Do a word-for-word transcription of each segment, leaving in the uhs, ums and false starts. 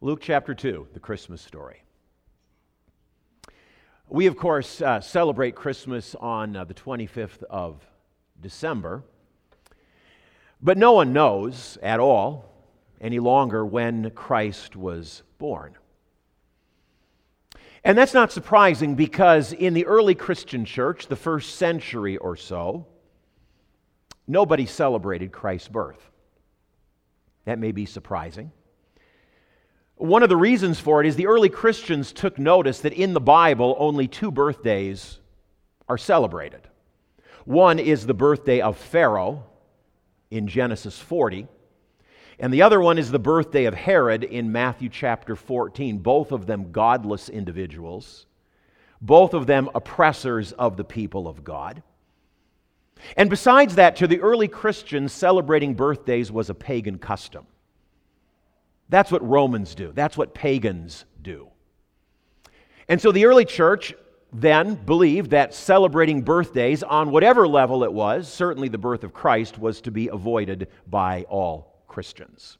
Luke chapter two, the Christmas story. We, of course, uh, celebrate Christmas on uh, the twenty-fifth of December, but no one knows at all any longer when Christ was born. And that's not surprising because in the early Christian church, the first century or so, nobody celebrated Christ's birth. That may be surprising. One of the reasons for it is the early Christians took notice that in the Bible, only two birthdays are celebrated. One is the birthday of Pharaoh in Genesis forty, and the other one is the birthday of Herod in Matthew chapter fourteen, both of them godless individuals, both of them oppressors of the people of God. And besides that, to the early Christians, celebrating birthdays was a pagan custom. That's what Romans do. That's what pagans do. And so the early church then believed that celebrating birthdays on whatever level it was, certainly the birth of Christ, was to be avoided by all Christians.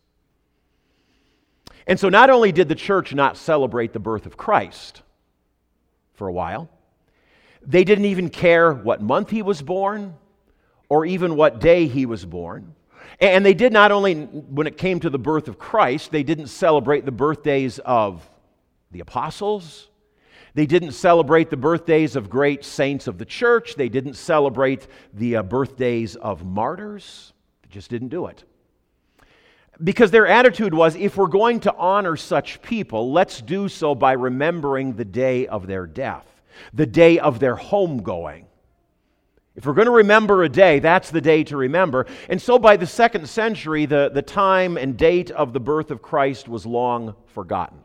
And so not only did the church not celebrate the birth of Christ for a while, they didn't even care what month he was born or even what day he was born. And they did not only, when it came to the birth of Christ, they didn't celebrate the birthdays of the apostles. They didn't celebrate the birthdays of great saints of the church. They didn't celebrate the uh, birthdays of martyrs. They just didn't do it. Because their attitude was, if we're going to honor such people, let's do so by remembering the day of their death, the day of their homegoing. If we're going to remember a day, that's the day to remember. And so by the second century, the, the time and date of the birth of Christ was long forgotten.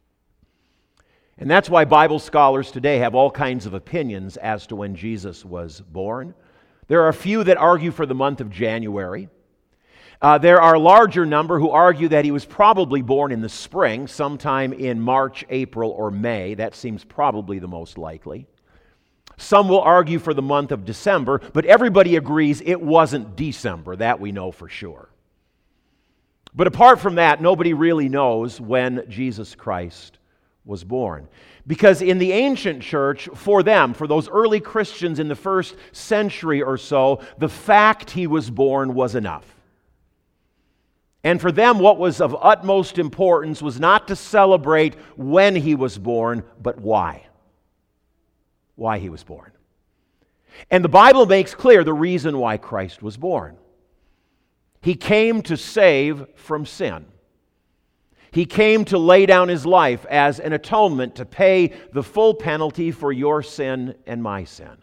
And that's why Bible scholars today have all kinds of opinions as to when Jesus was born. There are a few that argue for the month of January. Uh, there are a larger number who argue that he was probably born in the spring, sometime in March, April, or May. That seems probably the most likely. Some will argue for the month of December, but everybody agrees it wasn't December. That we know for sure. But apart from that, nobody really knows when Jesus Christ was born. Because in the ancient church, for them, for those early Christians in the first century or so, the fact he was born was enough. And for them, what was of utmost importance was not to celebrate when he was born, but why. Why he was born. And the Bible makes clear the reason why Christ was born. He came to save from sin. He came to lay down his life as an atonement to pay the full penalty for your sin and my sin.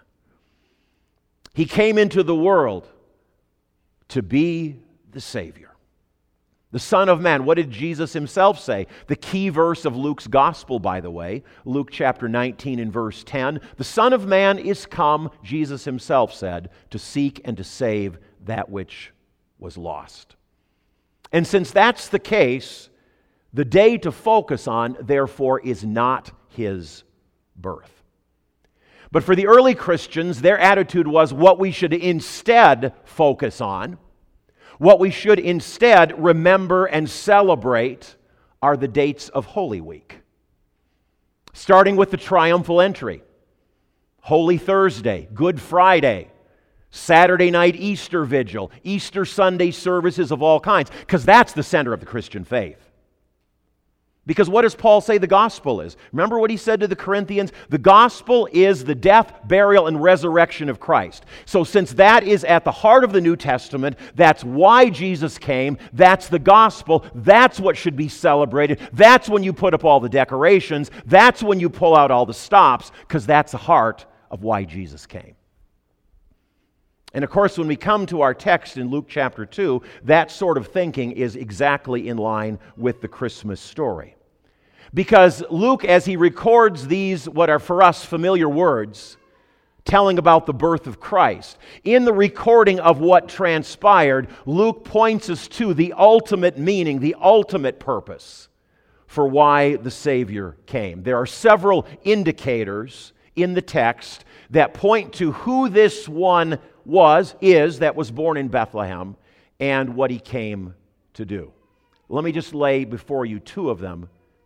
He came into the world to be the Savior. The Son of Man. What did Jesus himself say? The key verse of Luke's gospel, by the way, Luke chapter nineteen and verse ten. The Son of Man is come, Jesus himself said, to seek and to save that which was lost. And since that's the case, the day to focus on, therefore, is not his birth. But for the early Christians, their attitude was what we should instead focus on. What we should instead remember and celebrate are the dates of Holy Week. Starting with the triumphal entry, Holy Thursday, Good Friday, Saturday night Easter Vigil, Easter Sunday services of all kinds, because that's the center of the Christian faith. Because what does Paul say the gospel is? Remember what he said to the Corinthians? The gospel is the death, burial, and resurrection of Christ. So since that is at the heart of the New Testament, that's why Jesus came, that's the gospel, that's what should be celebrated, that's when you put up all the decorations, that's when you pull out all the stops, because that's the heart of why Jesus came. And of course, when we come to our text in Luke chapter two, that sort of thinking is exactly in line with the Christmas story. Because Luke, as he records these, what are for us familiar words, telling about the birth of Christ, in the recording of what transpired, Luke points us to the ultimate meaning, the ultimate purpose for why the Savior came. There are several indicators in the text that point to who this one was, is, that was born in Bethlehem, and what he came to do. Let me just lay before you two of them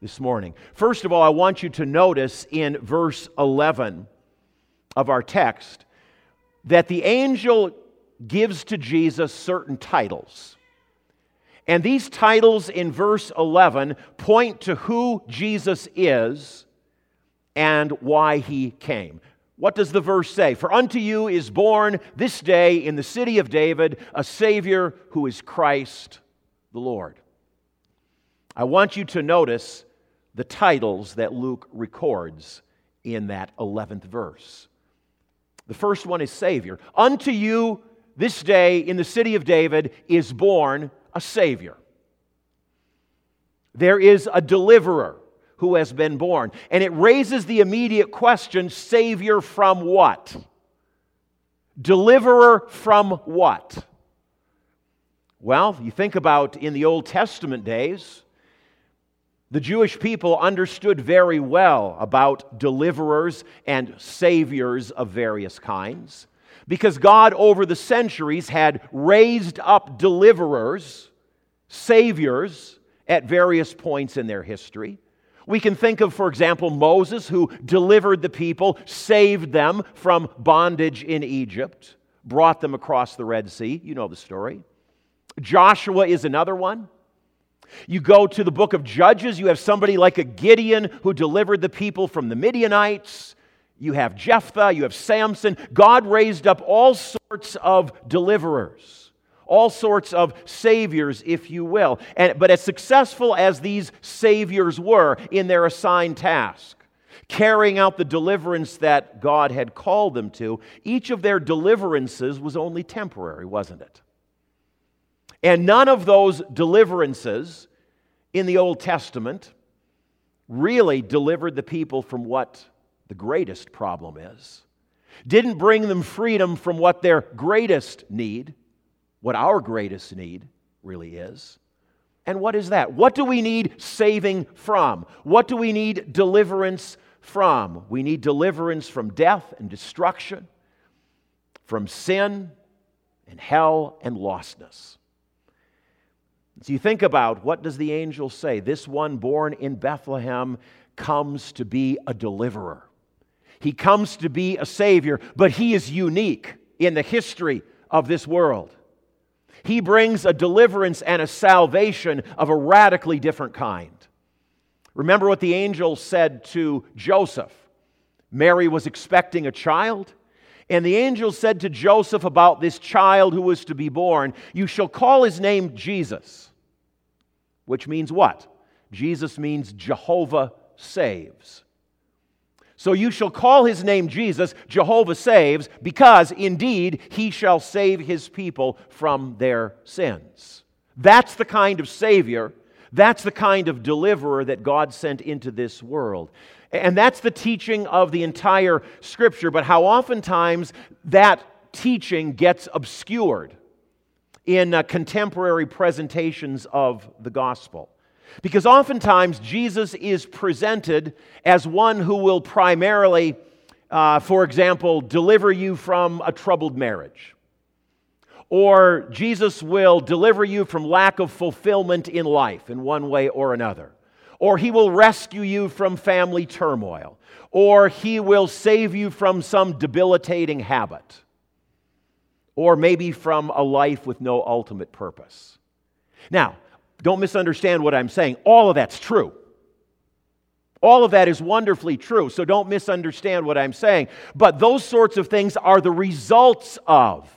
this morning. First of all, I want you to notice in verse eleven of our text that the angel gives to Jesus certain titles. And these titles in verse eleven point to who Jesus is and why he came. What does the verse say? For unto you is born this day in the city of David a Savior who is Christ the Lord. I want you to notice the titles that Luke records in that eleventh verse. The first one is Savior. Unto you this day in the city of David is born a Savior. There is a deliverer who has been born. And it raises the immediate question, Savior from what? Deliverer from what? Well, you think about in the Old Testament days, the Jewish people understood very well about deliverers and saviors of various kinds, because God over the centuries had raised up deliverers, saviors, at various points in their history. We can think of, for example, Moses, who delivered the people, saved them from bondage in Egypt, brought them across the Red Sea. You know the story. Joshua is another one. You go to the book of Judges, you have somebody like a Gideon who delivered the people from the Midianites. You have Jephthah, you have Samson. God raised up all sorts of deliverers, all sorts of saviors, if you will. And, but as successful as these saviors were in their assigned task, carrying out the deliverance that God had called them to, each of their deliverances was only temporary, wasn't it? And none of those deliverances in the Old Testament really delivered the people from what the greatest problem is. Didn't bring them freedom from what their greatest need, what our greatest need really is. And what is that? What do we need saving from? What do we need deliverance from? We need deliverance from death and destruction, from sin and hell and lostness. So you think about, what does the angel say? This one born in Bethlehem comes to be a deliverer. He comes to be a Savior, but He is unique in the history of this world. He brings a deliverance and a salvation of a radically different kind. Remember what the angel said to Joseph. Mary was expecting a child, and the angel said to Joseph about this child who was to be born, "You shall call his name Jesus," which means what? Jesus means Jehovah saves. So you shall call his name Jesus, Jehovah saves, because indeed he shall save his people from their sins. That's the kind of Savior, that's the kind of deliverer that God sent into this world. And that's the teaching of the entire Scripture, but how oftentimes that teaching gets obscured in uh, contemporary presentations of the gospel. Because oftentimes Jesus is presented as one who will primarily, uh, for example, deliver you from a troubled marriage. Or Jesus will deliver you from lack of fulfillment in life in one way or another. Or He will rescue you from family turmoil. Or He will save you from some debilitating habit. Or maybe from a life with no ultimate purpose. Now, don't misunderstand what I'm saying. All of that's true. All of that is wonderfully true, so don't misunderstand what I'm saying. But those sorts of things are the results of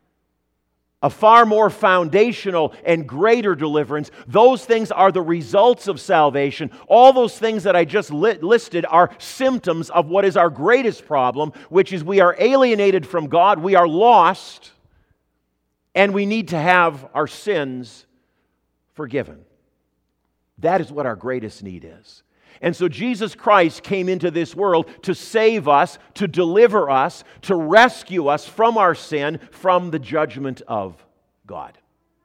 a far more foundational and greater deliverance. Those things are the results of salvation. All those things that I just li- listed are symptoms of what is our greatest problem, which is we are alienated from God, we are lost, and we need to have our sins forgiven. That is what our greatest need is. And so Jesus Christ came into this world to save us, to deliver us, to rescue us from our sin, from the judgment of God.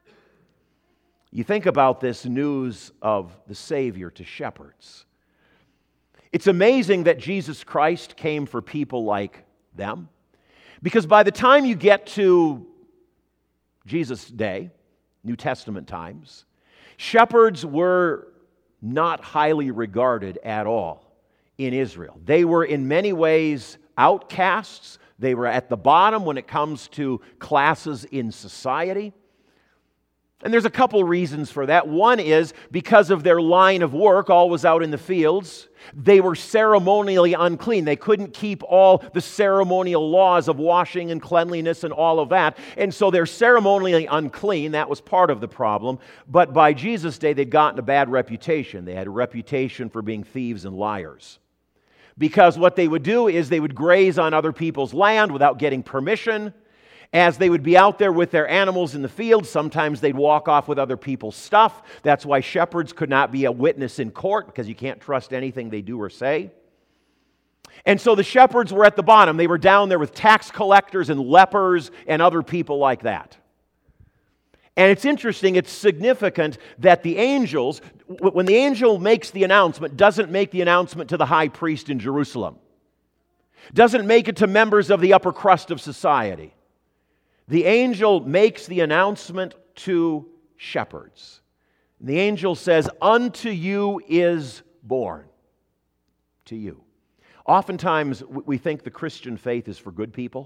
You think about this news of the Savior to shepherds. It's amazing that Jesus Christ came for people like them, because by the time you get to Jesus' day, New Testament times, shepherds were not highly regarded at all in Israel. They were in many ways outcasts. They were at the bottom when it comes to classes in society. And there's a couple reasons for that. One is because of their line of work, always out in the fields, they were ceremonially unclean. They couldn't keep all the ceremonial laws of washing and cleanliness and all of that. And so they're ceremonially unclean. That was part of the problem. But by Jesus' day, they'd gotten a bad reputation. They had a reputation for being thieves and liars. Because what they would do is they would graze on other people's land without getting permission. As they would be out there with their animals in the field, sometimes they'd walk off with other people's stuff. That's why shepherds could not be a witness in court, because you can't trust anything they do or say. And so the shepherds were at the bottom. They were down there with tax collectors and lepers and other people like that. And it's interesting, it's significant that the angels, when the angel makes the announcement, doesn't make the announcement to the high priest in Jerusalem. Doesn't make it to members of the upper crust of society. The angel makes the announcement to shepherds. And the angel says, "Unto you is born." To you. Oftentimes, we think the Christian faith is for good people.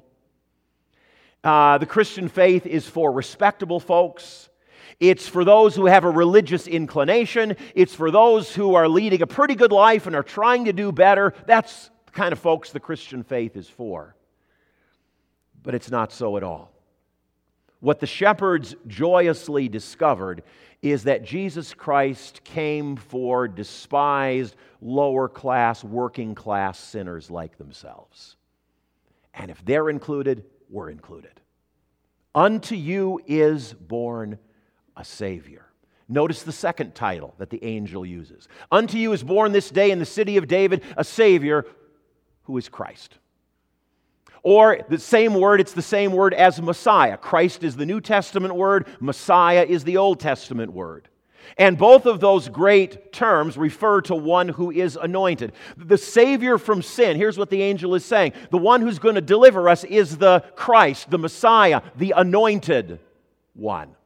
Uh, the Christian faith is for respectable folks. It's for those who have a religious inclination. It's for those who are leading a pretty good life and are trying to do better. That's the kind of folks the Christian faith is for. But it's not so at all. What the shepherds joyously discovered is that Jesus Christ came for despised, lower-class, working-class sinners like themselves. And if they're included, we're included. Unto you is born a Savior. Notice the second title that the angel uses. Unto you is born this day in the city of David a Savior who is Christ. Or the same word, it's the same word as Messiah. Christ is the New Testament word, Messiah is the Old Testament word. And both of those great terms refer to one who is anointed. The Savior from sin, here's what the angel is saying. The one who's going to deliver us is the Christ, the Messiah, the anointed one.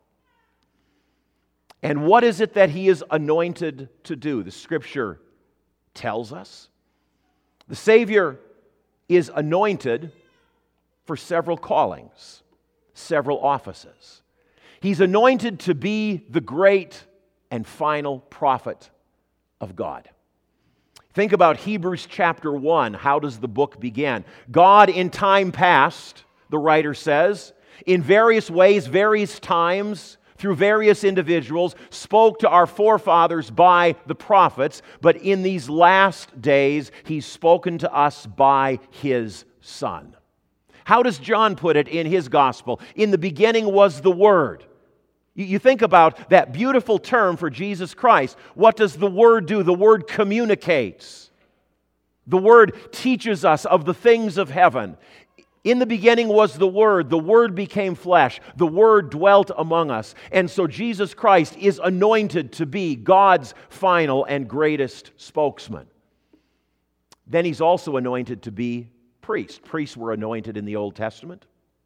And what is it that he is anointed to do? The Scripture tells us. The Savior is anointed for several callings, several offices. He's anointed to be the great and final prophet of God. Think about Hebrews chapter one. How does the book begin? God in time past, the writer says, in various ways, various times, through various individuals, spoke to our forefathers by the prophets, but in these last days, He's spoken to us by His Son. How does John put it in his gospel? In the beginning was the Word. You think about that beautiful term for Jesus Christ. What does the Word do? The Word communicates. The Word teaches us of the things of heaven. In the beginning was the Word. The Word became flesh. The Word dwelt among us. And so Jesus Christ is anointed to be God's final and greatest spokesman. Then He's also anointed to be priest. Priests were anointed in the Old Testament.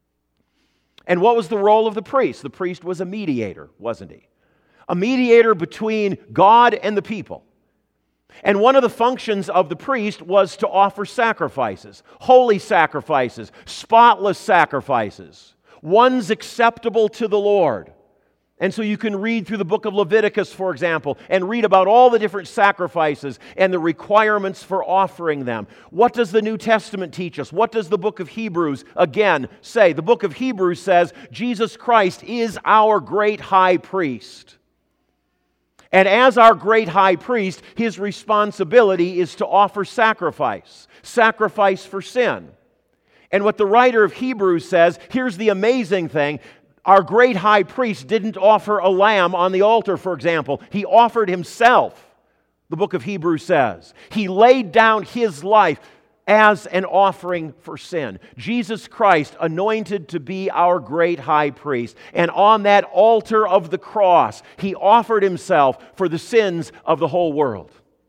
And what was the role of the priest? The priest was a mediator, wasn't he? A mediator between God and the people. And one of the functions of the priest was to offer sacrifices, holy sacrifices, spotless sacrifices, ones acceptable to the Lord. And so you can read through the book of Leviticus, for example, and read about all the different sacrifices and the requirements for offering them. What does the New Testament teach us? What does the book of Hebrews, again, say? The book of Hebrews says, Jesus Christ is our great high priest. And as our great high priest, His responsibility is to offer sacrifice, sacrifice for sin. And what the writer of Hebrews says, here's the amazing thing, our great high priest didn't offer a lamb on the altar, for example. He offered Himself, the book of Hebrews says. He laid down His life as an offering for sin. Jesus Christ, anointed to be our great high priest. And on that altar of the cross, He offered Himself for the sins of the whole world.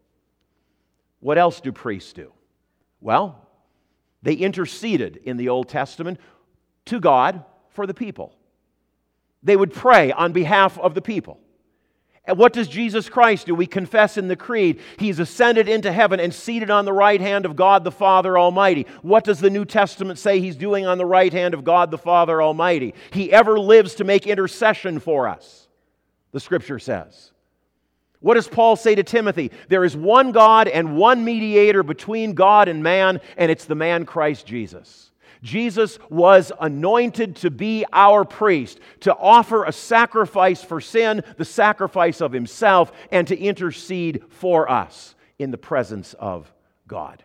What else do priests do? Well, they interceded in the Old Testament to God for the people. They would pray on behalf of the people. And what does Jesus Christ do? We confess in the Creed, He's ascended into heaven and seated on the right hand of God the Father Almighty. What does the New Testament say He's doing on the right hand of God the Father Almighty? He ever lives to make intercession for us, the Scripture says. What does Paul say to Timothy? There is one God and one mediator between God and man, and it's the man Christ Jesus. Jesus was anointed to be our priest, to offer a sacrifice for sin, the sacrifice of Himself, and to intercede for us in the presence of God.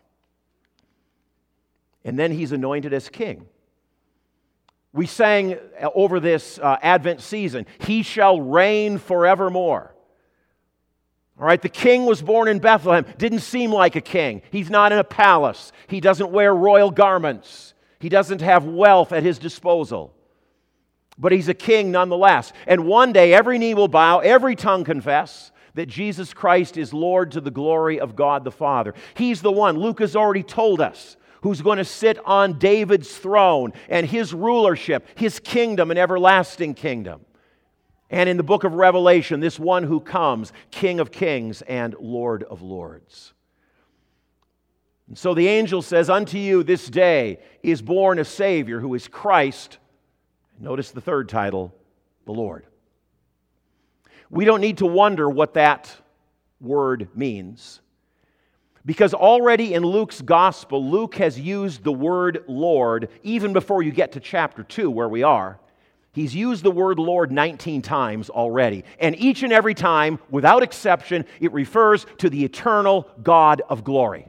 And then He's anointed as king. We sang over this uh, Advent season, He shall reign forevermore. All right, the king was born in Bethlehem. Didn't seem like a king. He's not in a palace. He doesn't wear royal garments. He doesn't have wealth at His disposal. But He's a king nonetheless. And one day every knee will bow, every tongue confess that Jesus Christ is Lord to the glory of God the Father. He's the one, Luke has already told us, who's going to sit on David's throne and His rulership, His kingdom, an everlasting kingdom. And in the book of Revelation, this one who comes, King of kings and Lord of lords. And so the angel says, unto you this day is born a Savior who is Christ. Notice the third title, the Lord. We don't need to wonder what that word means, because already in Luke's gospel, Luke has used the word Lord even before you get to chapter two where we are. He's used the word Lord nineteen times already. And each and every time, without exception, it refers to the eternal God of glory.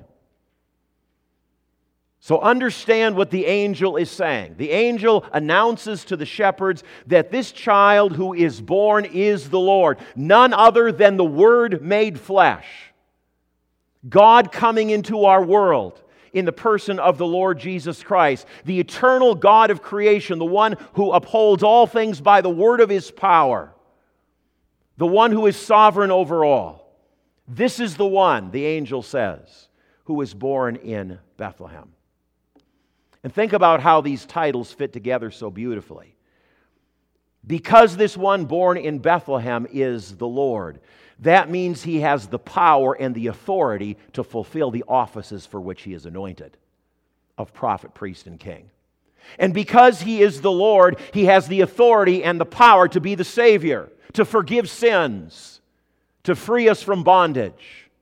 So understand what the angel is saying. The angel announces to the shepherds that this child who is born is the Lord, none other than the Word made flesh. God coming into our world in the person of the Lord Jesus Christ, the eternal God of creation, the one who upholds all things by the word of His power, the one who is sovereign over all. This is the one, the angel says, who was born in Bethlehem. And think about how these titles fit together so beautifully. Because this one born in Bethlehem is the Lord, that means He has the power and the authority to fulfill the offices for which He is anointed, of prophet, priest, and king. And because He is the Lord, He has the authority and the power to be the Savior, to forgive sins, to free us from bondage,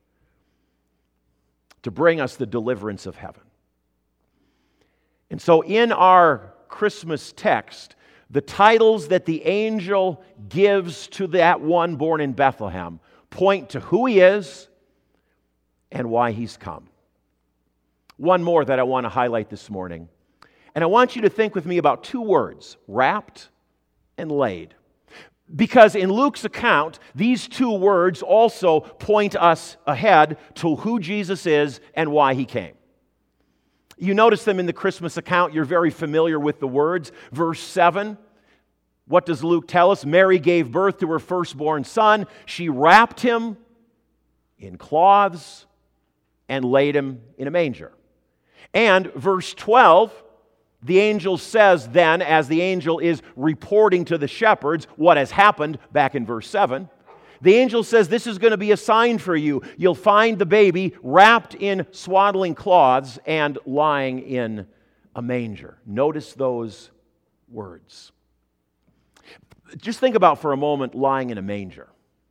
to bring us the deliverance of heaven. And so in our Christmas text, the titles that the angel gives to that one born in Bethlehem point to who He is and why He's come. One more that I want to highlight this morning. And I want you to think with me about two words, wrapped and laid. Because in Luke's account, these two words also point us ahead to who Jesus is and why He came. You notice them in the Christmas account. You're very familiar with the words. Verse seven, what does Luke tell us? Mary gave birth to her firstborn son. She wrapped Him in cloths and laid Him in a manger. And verse twelve, the angel says then, as the angel is reporting to the shepherds what has happened back in verse seven, the angel says, this is going to be a sign for you. You'll find the baby wrapped in swaddling cloths and lying in a manger. Notice those words. Just think about for a moment lying in a manger.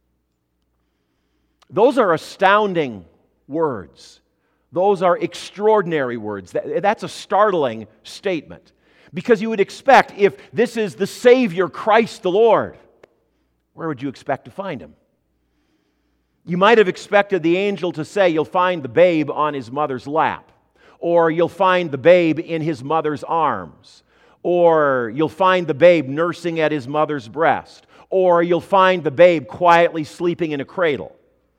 Those are astounding words. Those are extraordinary words. That's a startling statement. Because you would expect, if this is the Savior, Christ the Lord, where would you expect to find Him? You might have expected the angel to say, you'll find the babe on his mother's lap, or you'll find the babe in his mother's arms, or you'll find the babe nursing at his mother's breast, or you'll find the babe quietly sleeping in a cradle.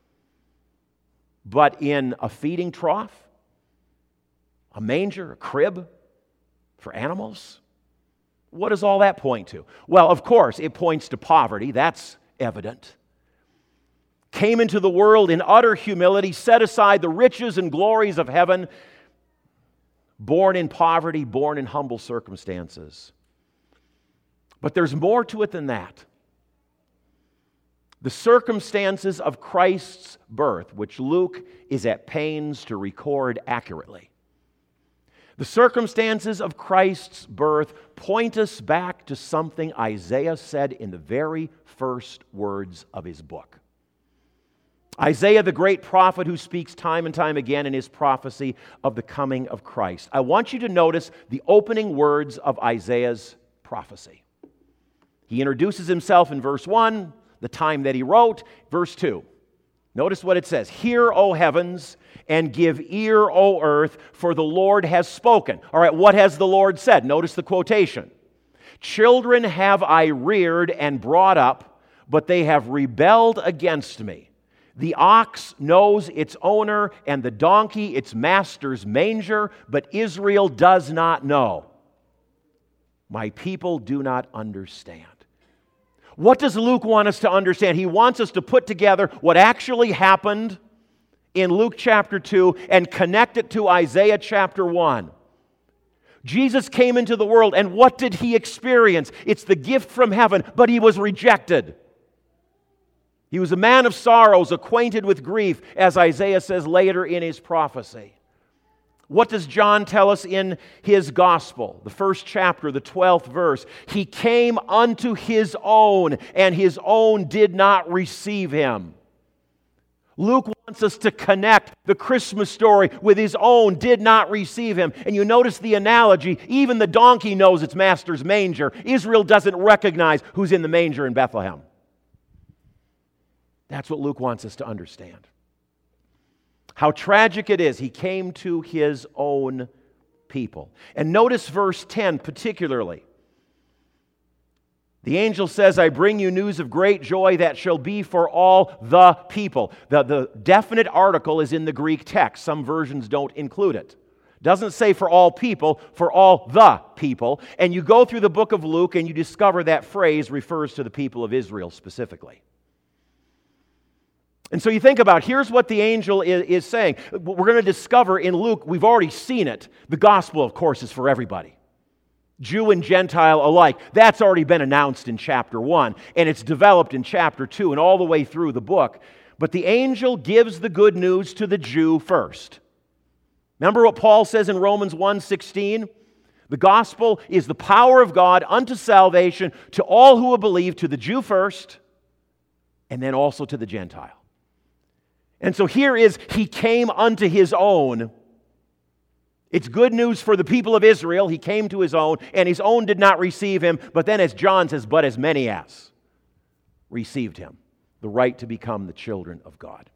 But in a feeding trough, a manger, a crib for animals, what does all that point to? Well, of course, it points to poverty. That's evident. Came into the world in utter humility, set aside the riches and glories of heaven, born in poverty, born in humble circumstances. But there's more to it than that. The circumstances of Christ's birth, which Luke is at pains to record accurately. The circumstances of Christ's birth point us back to something Isaiah said in the very first words of his book. Isaiah, the great prophet who speaks time and time again in his prophecy of the coming of Christ. I want you to notice the opening words of Isaiah's prophecy. He introduces himself in verse one, the time that he wrote. Verse two, notice what it says. Hear, O heavens, and give ear, O earth, for the Lord has spoken. All right, what has the Lord said? Notice the quotation. Children have I reared and brought up, but they have rebelled against me. The ox knows its owner, and the donkey its master's manger, but Israel does not know. My people do not understand. What does Luke want us to understand? He wants us to put together what actually happened in Luke chapter two and connect it to Isaiah chapter one. Jesus came into the world, and what did he experience? It's the gift from heaven, but he was rejected. He was a man of sorrows, acquainted with grief, as Isaiah says later in his prophecy. What does John tell us in his gospel? The first chapter, the twelfth verse. He came unto his own, and his own did not receive him. Luke wants us to connect the Christmas story with his own did not receive him. And you notice the analogy, even the donkey knows its master's manger. Israel doesn't recognize who's in the manger in Bethlehem. That's what Luke wants us to understand. How tragic it is. He came to his own people. And notice verse ten particularly. The angel says, I bring you news of great joy that shall be for all the people. The, the definite article is in the Greek text. Some versions don't include it. Doesn't say for all people, for all the people. And you go through the book of Luke and you discover that phrase refers to the people of Israel specifically. And so you think about, here's what the angel is, is saying. We're going to discover in Luke, we've already seen it. The gospel, of course, is for everybody. Jew and Gentile alike. That's already been announced in chapter one. And it's developed in chapter two and all the way through the book. But the angel gives the good news to the Jew first. Remember what Paul says in Romans one sixteen? The gospel is the power of God unto salvation to all who will believe, to the Jew first, and then also to the Gentile. And so here is, he came unto his own. It's good news for the people of Israel. He came to his own, and his own did not receive him. But then as John says, but as many as received him, the right to become the children of God.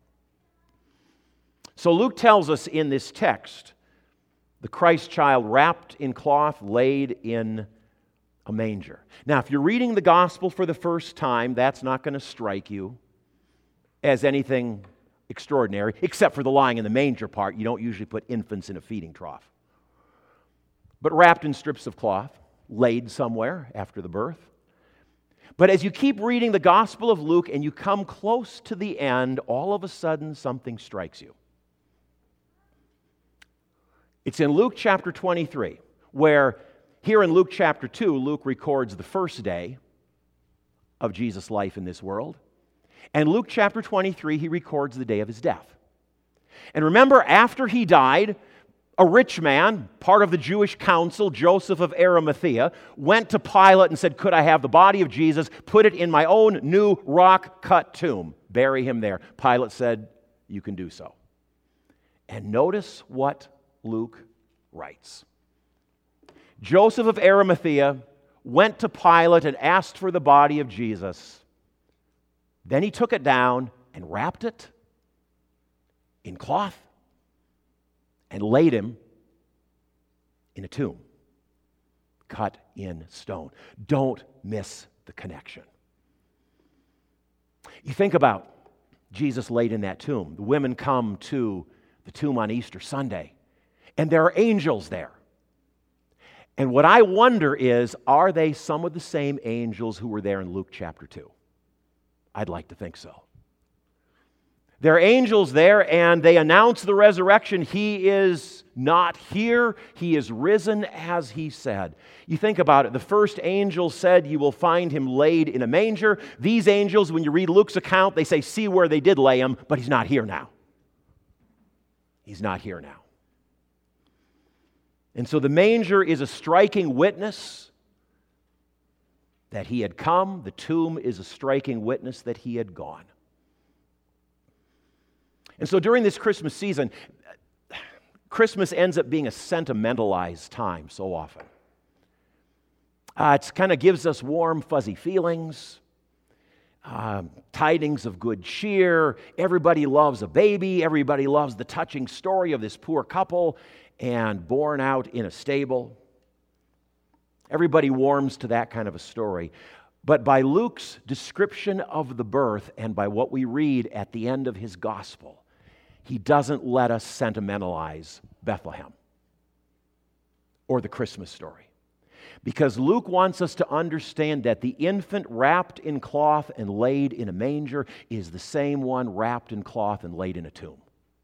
So Luke tells us in this text, the Christ child wrapped in cloth, laid in a manger. Now, if you're reading the gospel for the first time, that's not going to strike you as anything extraordinary, except for the lying in the manger part. You don't usually put infants in a feeding trough. But wrapped in strips of cloth, laid somewhere after the birth. But as you keep reading the Gospel of Luke and you come close to the end, all of a sudden something strikes you. It's in Luke chapter twenty-three, where here in Luke chapter two, Luke records the first day of Jesus' life in this world. And Luke chapter twenty-three, he records the day of his death. And remember, after he died, a rich man, part of the Jewish council, Joseph of Arimathea, went to Pilate and said, could I have the body of Jesus, put it in my own new rock-cut tomb, bury him there? Pilate said, you can do so. And notice what Luke writes. Joseph of Arimathea went to Pilate and asked for the body of Jesus. Then he took it down and wrapped it in cloth and laid him in a tomb cut in stone. Don't miss the connection. You think about Jesus laid in that tomb. The women come to the tomb on Easter Sunday, and there are angels there. And what I wonder is, are they some of the same angels who were there in Luke chapter two? I'd like to think so. There are angels there, and they announce the resurrection. He is not here. He is risen as he said. You think about it. The first angel said, you will find him laid in a manger. These angels, when you read Luke's account, they say, see where they did lay him, but he's not here now. He's not here now. And so the manger is a striking witness that he had come. The tomb is a striking witness that he had gone. And so during this Christmas season, Christmas ends up being a sentimentalized time so often. Uh, it kind of gives us warm, fuzzy feelings, um, tidings of good cheer. Everybody loves a baby. Everybody loves the touching story of this poor couple and born out in a stable. Everybody warms to that kind of a story. But by Luke's description of the birth and by what we read at the end of his gospel, he doesn't let us sentimentalize Bethlehem or the Christmas story. Because Luke wants us to understand that the infant wrapped in cloth and laid in a manger is the same one wrapped in cloth and laid in a tomb.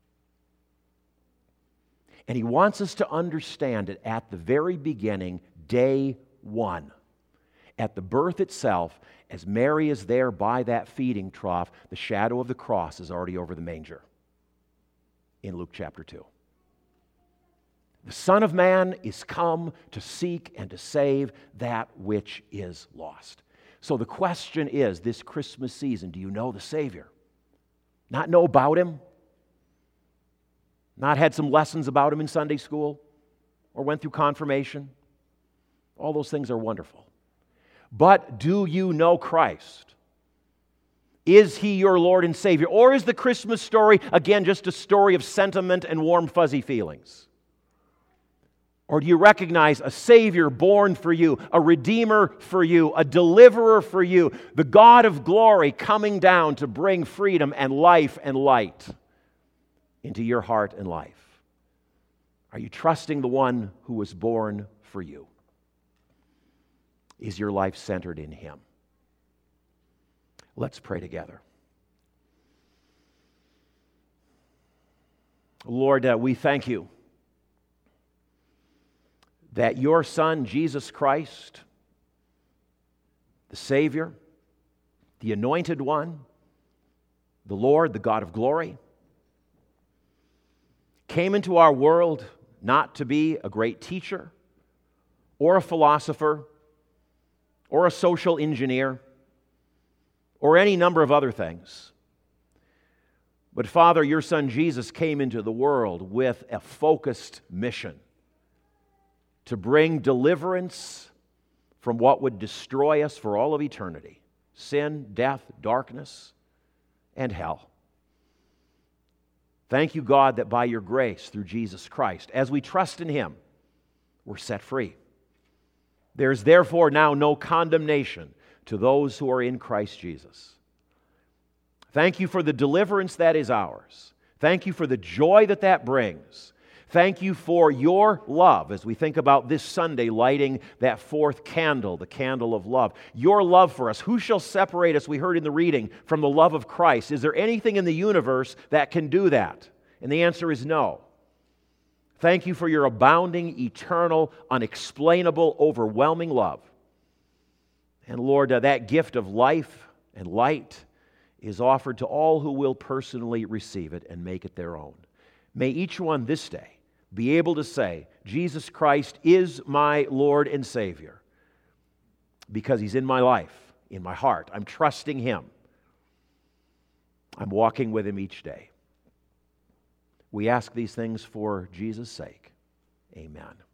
And he wants us to understand it at the very beginning, day one. At the birth itself, as Mary is there by that feeding trough, the shadow of the cross is already over the manger in Luke chapter two. The Son of Man is come to seek and to save that which is lost. So the question is, this Christmas season, do you know the Savior? Not know about Him? Not had some lessons about Him in Sunday school? Or went through confirmation? All those things are wonderful. But do you know Christ? Is He your Lord and Savior? Or is the Christmas story, again, just a story of sentiment and warm, fuzzy feelings? Or do you recognize a Savior born for you, a Redeemer for you, a Deliverer for you, the God of glory coming down to bring freedom and life and light into your heart and life? Are you trusting the one who was born for you? Is your life centered in Him? Let's pray together. Lord, uh, we thank You that Your Son, Jesus Christ, the Savior, the Anointed One, the Lord, the God of glory, came into our world not to be a great teacher or a philosopher or a social engineer or any number of other things. But Father, Your Son Jesus came into the world with a focused mission to bring deliverance from what would destroy us for all of eternity: sin, death, darkness, and hell. Thank You, God, that by Your grace through Jesus Christ, as we trust in Him, we're set free. There is therefore now no condemnation to those who are in Christ Jesus. Thank You for the deliverance that is ours. Thank You for the joy that that brings. Thank You for Your love as we think about this Sunday lighting that fourth candle, the candle of love. Your love for us. Who shall separate us, we heard in the reading, from the love of Christ? Is there anything in the universe that can do that? And the answer is no. Thank You for Your abounding, eternal, unexplainable, overwhelming love. And Lord, uh, that gift of life and light is offered to all who will personally receive it and make it their own. May each one this day be able to say, Jesus Christ is my Lord and Savior because He's in my life, in my heart. I'm trusting Him. I'm walking with Him each day. We ask these things for Jesus' sake. Amen.